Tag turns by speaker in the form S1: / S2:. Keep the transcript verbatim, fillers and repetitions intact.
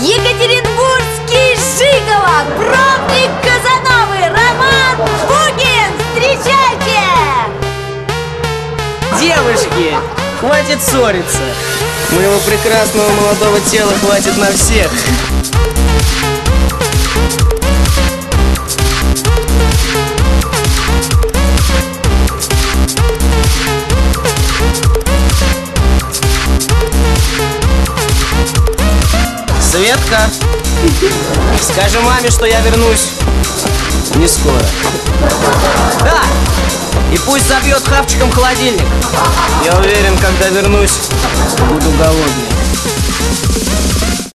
S1: Екатеринбургский Жигало, пробник Казановы, Роман Букин. Встречайте!
S2: Девушки, хватит ссориться. Моего прекрасного молодого тела хватит на всех. Светка, скажи маме, что я вернусь не скоро. Да, и пусть забьет хавчиком холодильник. Я уверен, когда вернусь, буду голодный.